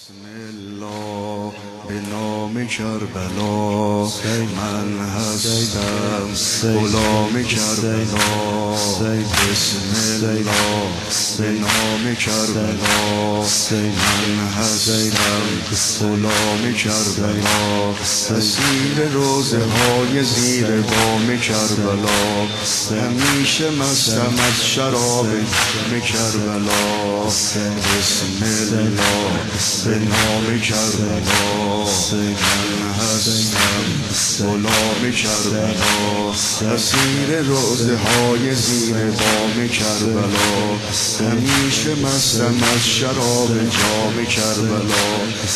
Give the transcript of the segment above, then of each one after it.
بسم الله به نام کربلا من هستم غلام کربلا. بسم الله به نام کربلا من هستم غلام کربلا. اسیر روزه های زیر بام کربلا، همیشه مستم از شراب جام کربلا. بسم الله به نام کربلا من هستم غلام کربلا. اسیر روزه های زیر بام کربلا، همیشه مستم از شراب جام کربلا.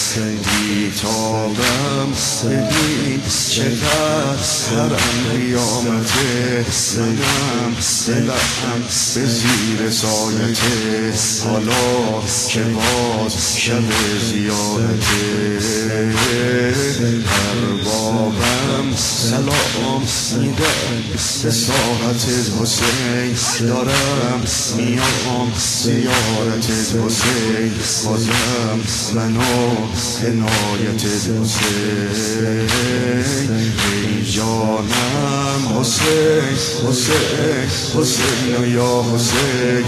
بیتابم ببین چقدر حرم قیامته، منم دلم به زیر سایته، حالا که باز شب زیارته. اربابم سلام میدم به ساحت حسین، دارم میام زیارت حسین، بازم منو عنایت حسین. ای جانم حسین حسین حسین و یا حسین،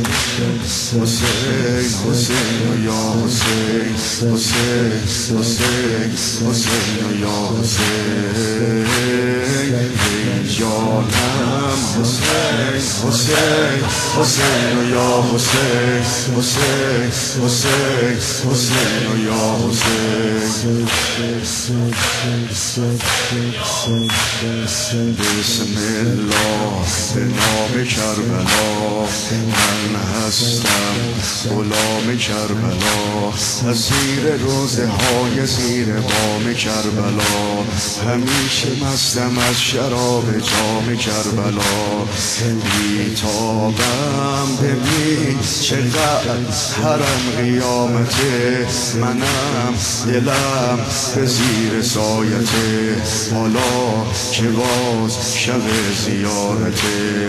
حسین حسین و یا حسین، حسین حسین حسین و یا حسین. ای جانم حسین حسین حسین و یا حسین، حسین حسین حسین و یا حسین. بسم الله به نام کربلا من هستم غلام کربلا. اسیر روزه های زیر بام کربلا، همیشه مستم از شراب جام کربلا. بیتابم ببین چقدر حرم قیامته، منم دلم به زیر سایته، حالا که باز شب زیارته.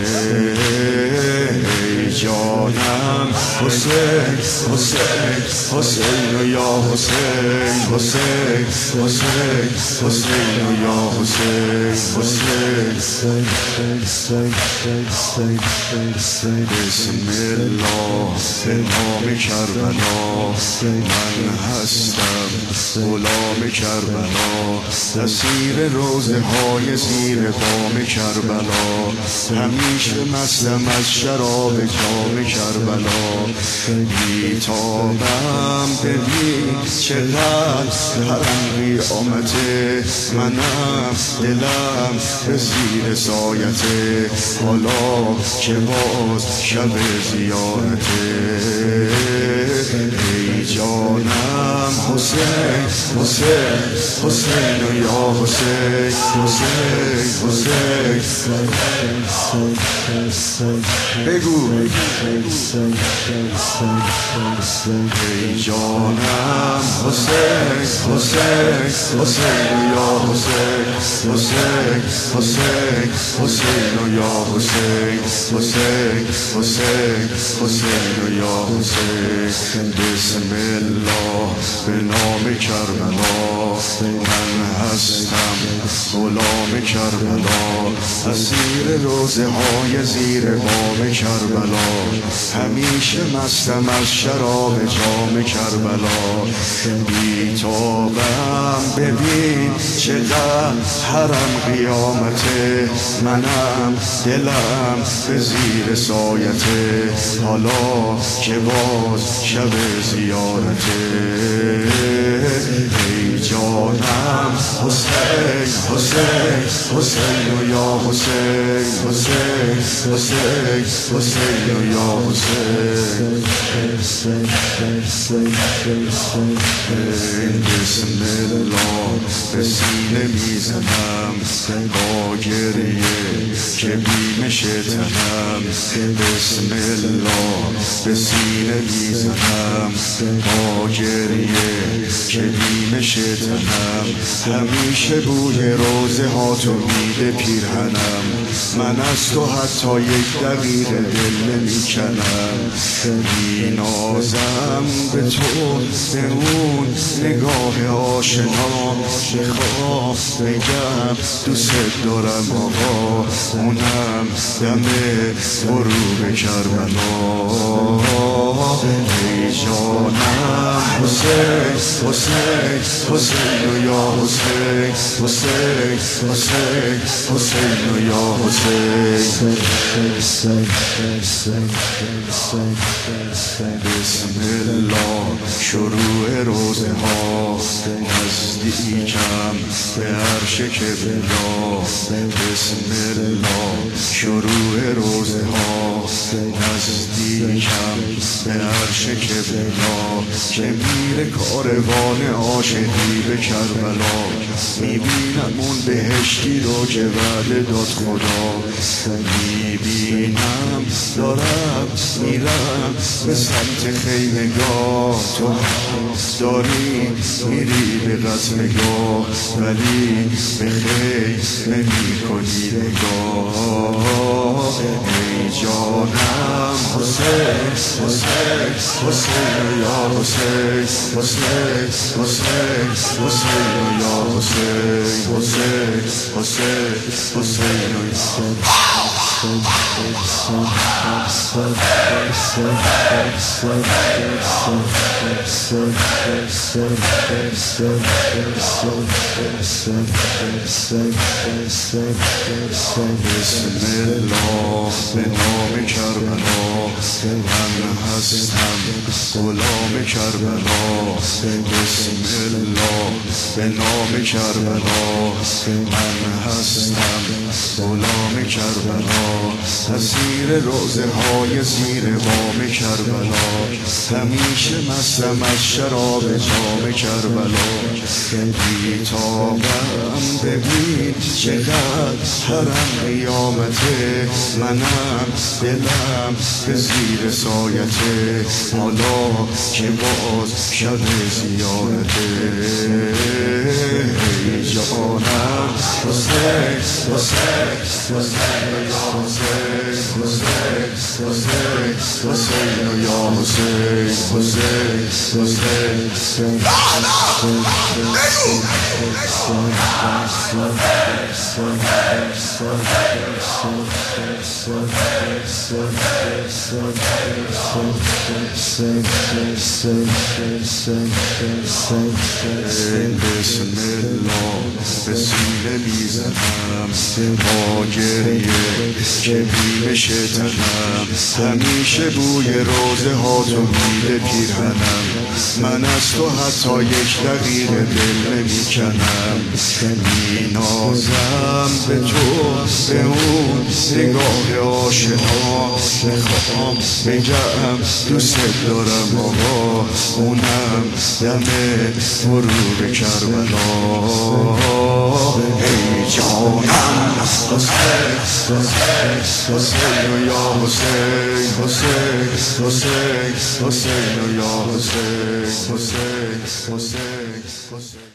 ای جانم حسین حسین حسین و یا حسین، حسین حسین حسین و یا حسین، حسین. بسم الله به نام کربلا من هستم غلام کربلا. اسیر روزه های زیر بام کربلا، همیشه مستم از شراب جام کربلا. بیتابم ببین چقدر حرم قیامته، منم دلم به زیر سایته، حالا که باز شب زیارته. ای جانم حسین حسین حسین و یا حسین، حسین حسین بگو. ای جانم حسین حسین حسین و یا حسین، حسین حسین حسین و یا حسین، حسین حسین حسین و یا حسین. بسم الله به نام کربلا من هستم غلام کربلا. اسیر روزه های زیر بام کربلا، همیشه مستم از شراب جام کربلا. بیتابم ببین چقدر حرم قیامته، منم دلم به زیر سایته، حالا که باز شب زیارته. ای جانم حسین حسین حسین و یا حسین، حسین حسین حسین و یا حسین. بسم الله به سینه میزنم با گریه که بیمش تنم. بسم الله به سینه میزنم با گریه که بیمش تنم. همیشه بوی روزه ها تو میده پیرهنم، من از تو حتی یک دقیقه دل نمی کنم. بی نازم به تو به اون نگاه آشنا میخوام بگم دوست دارم آقا، اونم دم غروب کربلا. ای جانم حسین حسین حسین و یا حسین حسین حسین حسین و یا حسین. بسم الله شروع روزه ها نزدیکم به عرش کبریا. بسم الله شروع روزه ها نزدیکم به عرش کبریا، که میره کاروان عاشقی به کربلا. میبینم اون بهشتی رو که وعده داد خدا، میبینم دارم میرم به سمت خیمگاه. تو داری میری به قتلگاه، ولی به خیمه میکنی نگاه. ای جانم حسین حسین حسین یا حسین حسین حسین حسین یا حسین حسین حسین حسین بسم الله به نام کربلا، من هستم غلام کربلا. بسم الله به نام کربلا، من هستم غلام کربلا. اسیر روزه های زیر بام کربلا، همیشه مستم از شراب جام کربلا. بیتابم ببین چقدر حرم قیامته، منم دلم به زیر سایته، حالا که باز شب زیارته. ای جانم حسین حسین حسین یا حسین حسین حسین حسین یا حسین حسین حسین. بسم الله به سینه میزنم با گریه که بیمشه تنم، همیشه بوی روزه ها تو میده پیرهنم. من از تو حتی یک دقیقه دل نمیکنم، مینازم به تو به اون نگاه آشنا. میخوام بگم دوست دارم آقا، اونم دم غروب کربلا. ای جانم حسین حسین حسین یا حسین حسین حسین حسین یا حسین حسین حسین حسین.